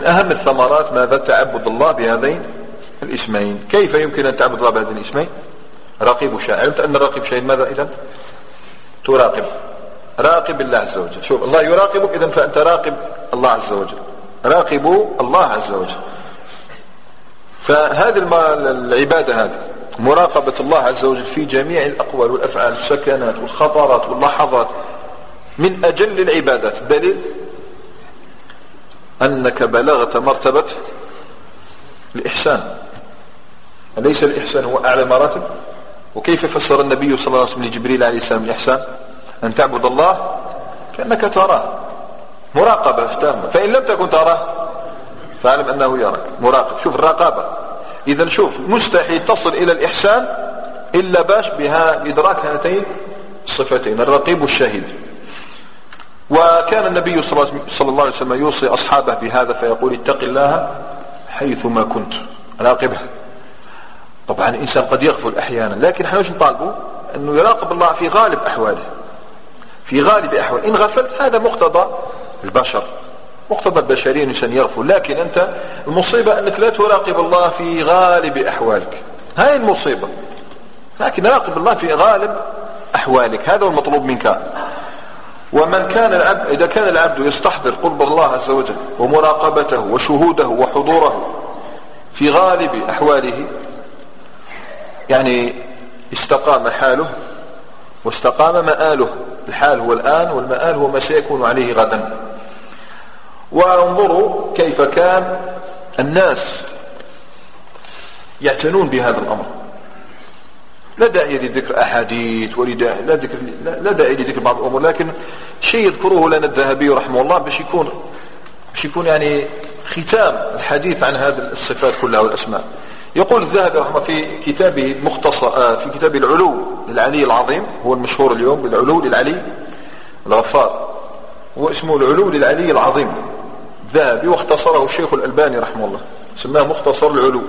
أهم الثمرات ماذا؟ تعبد الله بهذين الاسمين. كيف يمكن أن تعبد الله بهذين الاسمين؟ رقيب وشاهد. علمت أن الرقيب شاهد ماذا إذن؟ تراقب، راقب الله عز وجل. شوف الله يراقبك، إذن فأنت راقب الله عز وجل، راقبوا الله عز وجل. فهذه العبادة هذه مراقبة الله عز وجل في جميع الأقوال والأفعال، السكنات والخطرات واللحظات، من أجل العبادات. دليل أنك بلغت مرتبة الإحسان. أليس الإحسان هو أعلى مراتب؟ وكيف فسر النبي صلى الله عليه وسلم لجبريل عليه السلام الإحسان؟ أن تعبد الله كأنك تراه، مراقبة تامة. فإن لم تكن تراه فاعلم أنه يراك، مراقب. شوف الرقابة. إذا شوف مستحيل تصل إلى الإحسان إلا باش بها بإدراك هاتين الصفتين، الرقيب والشهيد. وكان النبي صلى الله عليه وسلم يوصي أصحابه بهذا فيقول اتق الله حيثما كنت، راقبه. طبعا الإنسان قد يغفل أحيانا، لكن احنا وش نطالبه؟ أنه يراقب الله في غالب أحواله، في غالب أحواله. إن غفلت هذا مقتضى البشر، مقتضى البشرية الإنسان يغفل. لكن أنت المصيبة أنك لا تراقب الله في غالب أحوالك، هاي المصيبة. لكن راقب الله في غالب أحوالك، هذا هو المطلوب منك. ومن كان العبد، إذا كان العبد يستحضر قرب الله عز وجل ومراقبته وشهوده وحضوره في غالب أحواله، يعني استقام حاله واستقام مآله. الحال هو الآن والمآل هو ما سيكون عليه غدا. وانظروا كيف كان الناس يعتنون بهذا الأمر. لا داعي لذكر أحاديث لا داعي لذكر بعض الأمور، لكن شيء يذكره لنا الذهبي رحمه الله باش يكون يعني ختام الحديث عن هذه الصفات كلها والأسماء. يقول الذهبي رحمه في كتابه المختصر، في كتاب العلو للعلي العظيم، هو المشهور اليوم بالعلو للعلي الغفار، هو اسمه العلو للعلي العظيم الذهبي، واختصره الشيخ الألباني رحمه الله، سماه مختصر العلو.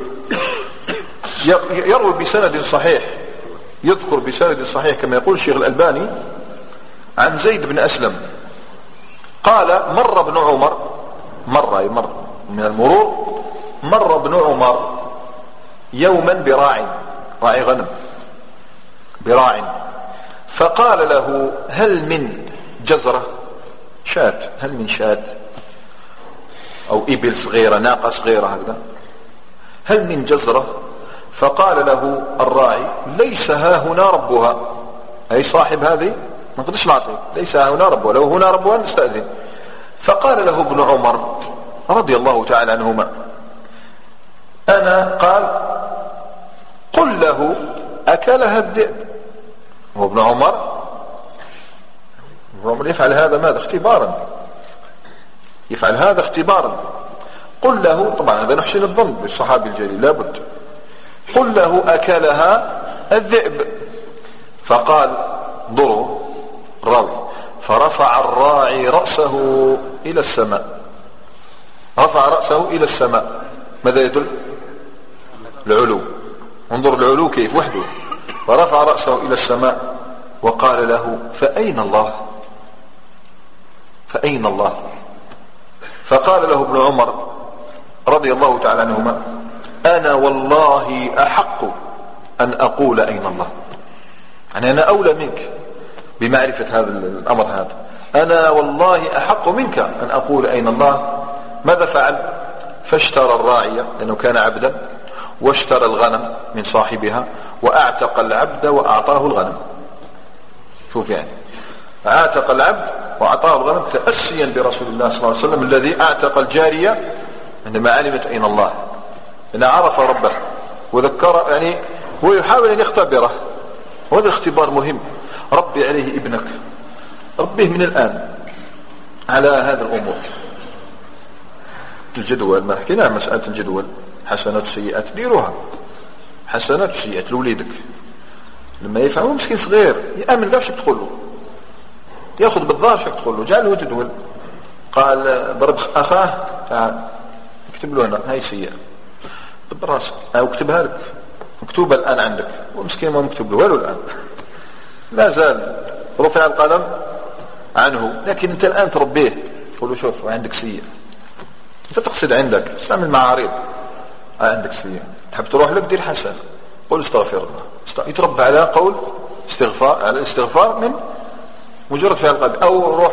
يروي بسند صحيح، يذكر بسند صحيح كما يقول الشيخ الألباني عن زيد بن أسلم قال مر ابن عمر، مر من المرور، مر ابن عمر يوما راعي غنم، براع، فقال له هل من جزرة، شاة، هل من شاة أو إبل صغيرة، ناقة صغيرة هكذا، هل من جزرة؟ فقال له الراعي ليس ها هنا ربها، أي صاحب هذه ما نقدرش نعطيه، ليس ها هنا ربها، لو هنا ربها نستأذن. فقال له ابن عمر رضي الله تعالى عنهما قل له أكلها الذئب. وابن عمر يفعل هذا ماذا؟ اختبارا، يفعل هذا اختبارا. قل له، طبعا هذا نحسن الظن بالصحابي الجليل لابد، قل له أكلها الذئب. فقال انظروا الراوي، فرفع الراعي رأسه إلى السماء، رفع رأسه إلى السماء. ماذا يدل؟ العلو. انظر العلو كيف وحده. فرفع رأسه إلى السماء وقال له فأين الله؟ فأين الله؟ فقال له ابن عمر رضي الله تعالى عنهما أنا والله أحق أن أقول أين الله، يعني أنا أولى منك بمعرفة هذا الأمر هذا، أنا والله أحق منك أن أقول أين الله. ماذا فعل؟ فاشترى الراعي لأنه كان عبدا، واشترى الغنم من صاحبها، وأعتق العبد وأعطاه الغنم. شوف يعني أعتق العبد وأعطاه الغنم تأسيا برسول الله صلى الله عليه وسلم الذي أعتق الجارية عندما علمت أين الله، إن عرف ربه وذكر، يعني هو يحاول أن يختبره. وهذا الاختبار مهم. ربي عليه ابنك، ربيه من الآن على هذا الأمور. الجدول ما حكينا مسألة الجدول، حسنات سيئات ديروها، حسنات سيئات لوليدك لما يفعله مسكين صغير يأمن قاش تقول له، ياخذ بالظاهر شك تقول له جعل له جدول. قال ضرب أخاه تعال اكتب له هنا هاي سيئة براسك، أو اكتبها لك مكتوبة الآن عندك، ومسكين ما مكتوب له ولو الآن، لا زال رفع القلم عنه، لكن أنت الآن تربيه تقول له شوف عندك سيئة انت تقصد عندك استعمل معارض. عندك سيئة تحب تروح لك دير حسن، قل استغفر الله، يتربى على قول استغفار، على الاستغفار من مجرد فعل القلب، او روح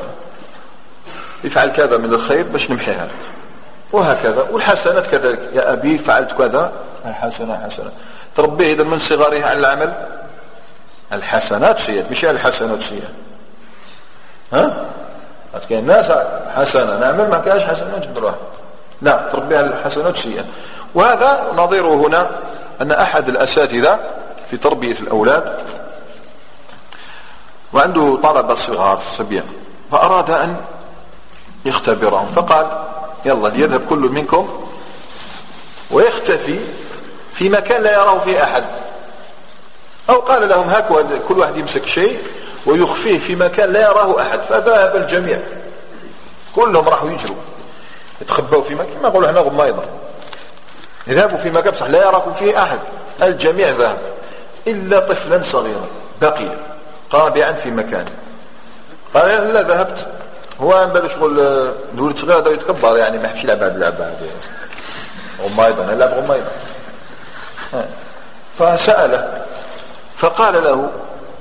يفعل كذا من الخير باش نمحيها لك، وهكذا. والحسنات كذلك، يا أبي فعلت كذا، حسنة. تربيه إذا من صغاره على العمل الحسنات سيئات، مش الحسنات سيئات. ها كاين الناس حسنة نعمل ما كاش حسنات نديروها، لا تربيه على الحسنات سيئات. وهذا نظيره هنا أن أحد الأساتذة في تربية الأولاد وعنده طلبة صغار صبيان، فأراد أن يختبرهم، فقال يلا ليذهب كل منكم ويختفي في مكان لا يراه فيه أحد، أو قال لهم هكذا كل واحد يمسك شيء ويخفيه في مكان لا يراه أحد. فذهب الجميع كلهم راحوا يجروا يتخبوا في مكان، ما نقولوا احنا غمايضة، يذهبوا في مكان بصح لا يراه فيه أحد. الجميع ذهب إلا طفلا صغيرا بقي قابعا في مكانه. قال لا ذهبت، هو بدا شغل الولد صغير هذا يتكبر، يعني ما يحبش يلعب هذه اللعبه هذه غمايضه، يلعب غمايضه. فسأله فقال له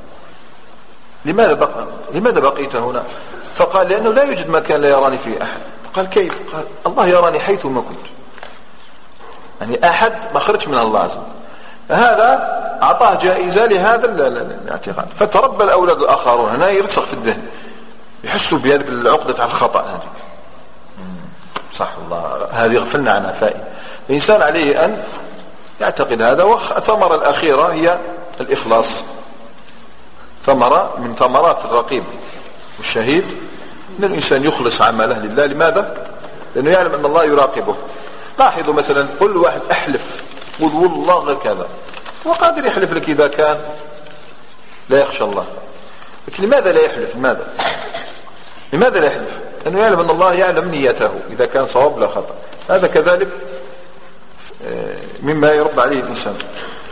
لماذا بقيت هنا؟ فقال لأنه لا يوجد مكان لا يراني فيه أحد. قال كيف؟ قال الله يراني حيث ما كنت، يعني أحد ما خرج من الله عز وجل. هذا أعطاه جائزة لهذا الاعتقاد. فتربى الأولاد الآخرون هنا يرسخ في الذهن، يحسوا بهذه العقدة على الخطأ هذه. صح الله، هذه غفلنا عنها فائدة. الإنسان عليه أن يعتقد هذا. والثمرة الأخيرة هي الإخلاص، ثمرة من ثمرات الرقيب والشهيد أن الإنسان يخلص عمله لله. لماذا؟ لأنه يعلم أن الله يراقبه. لاحظوا مثلا كل واحد أحلف قل والله غير كذا، وقادر يحلف لك إذا كان لا يخشى الله، لكن لماذا لا يحلف؟ لماذا لا يحلف؟ لأنه يعلم أن الله يعلم نيته إذا كان صواب لا خطأ. هذا كذلك مما يربى عليه الإنسان.